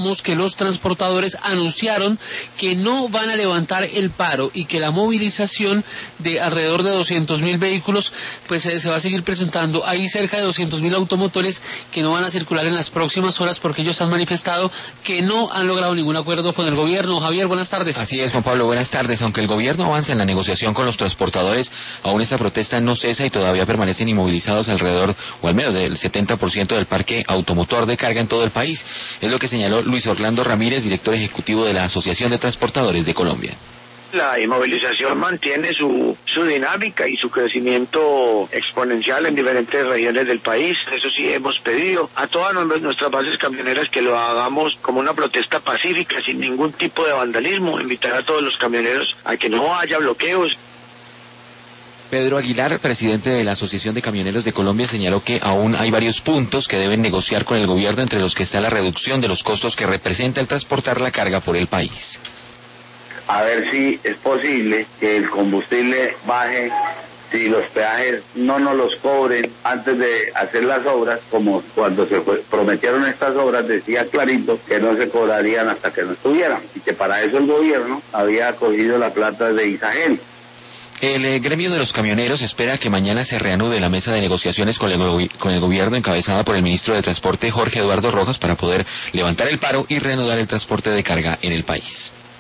Que los transportadores anunciaron que no van a levantar el paro y que la movilización de alrededor de 200.000 vehículos pues se va a seguir presentando. Hay cerca de 200.000 automotores que no van a circular en las próximas horas porque ellos han manifestado que no han logrado ningún acuerdo con el gobierno. Javier, buenas tardes. Así es, Juan Pablo, buenas tardes. Aunque el gobierno avanza en la negociación con los transportadores, aún esta protesta no cesa y todavía permanecen inmovilizados alrededor, o al menos del 70% del parque automotor de carga en todo el país. Es lo que señaló Luis Orlando Ramírez, director ejecutivo de la Asociación de Transportadores de Colombia. La inmovilización mantiene su dinámica y su crecimiento exponencial en diferentes regiones del país. Eso sí, hemos pedido a todas nuestras bases camioneras que lo hagamos como una protesta pacífica, sin ningún tipo de vandalismo. Invitar a todos los camioneros a que no haya bloqueos. Pedro Aguilar, presidente de la Asociación de Camioneros de Colombia, señaló que aún hay varios puntos que deben negociar con el gobierno, entre los que está la reducción de los costos que representa el transportar la carga por el país. A ver si es posible que el combustible baje, si los peajes no nos los cobren antes de hacer las obras, como cuando prometieron estas obras, decía clarito que no se cobrarían hasta que no estuvieran, y que para eso el gobierno había cogido la plata de Isagel. El gremio de los camioneros espera que mañana se reanude la mesa de negociaciones con el gobierno encabezada por el ministro de Transporte Jorge Eduardo Rojas para poder levantar el paro y reanudar el transporte de carga en el país.